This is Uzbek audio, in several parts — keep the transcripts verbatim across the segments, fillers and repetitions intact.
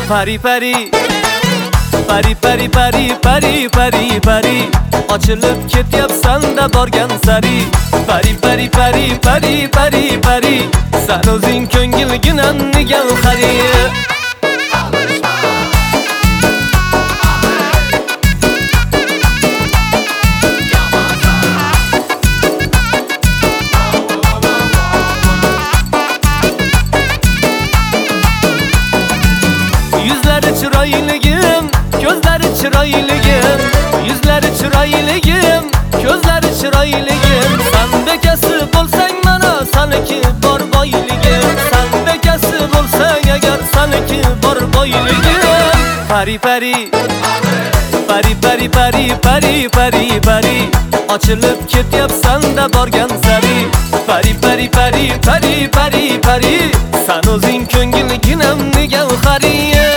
Pari pari Pari pari pari pari pari pari Ochilib ketyapsan da borgan sari Pari pari pari pari pari pari Sen o'zing ko'ngilginamni gavhari Yuzlari chiroyligim, ko'zlari chiroyligim Yuzlari chiroyligim, ko'zlari chiroyligim Sen bekasi bo'lsang mana saniki bor boyligim Sen bekasi bo'lsang agar saniki bor boyligim Pari pari Pari pari pari pari pari pari Ochilib ketyapsan da borgan sari Pari pari pari pari pari pari Sen o'zing ko'ngilginamni gavhari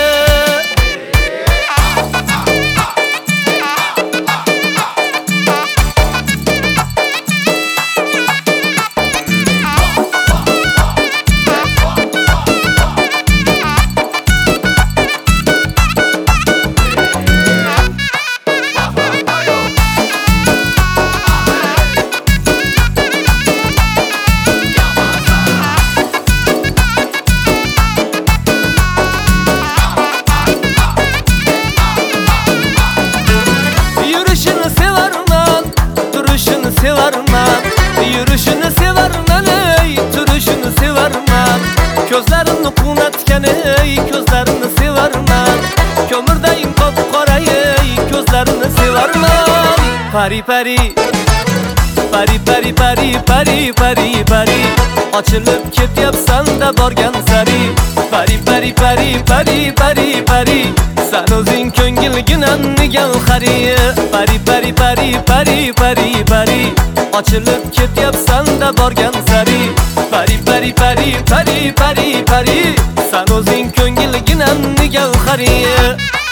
Yürüşünü severman, duruşunu severman Yürüşünü severman, ey, duruşunu severman Gözlerini qunatgan, ey, gözlerini severman Kömürdayin qop-qora, ey, gözlerini severman Pari pari Pari pari pari pari pari pari Ochilib ketyapsan da borgan sari Pari pari pari pari pari pari Sen o'zing ko'ngilginamni gavhari Pari pari pari pari pari pari Ochilib ketyapsan da borgan sari Pari pari pari pari pari pari Sen o'zing ko'ngilginamni gavhari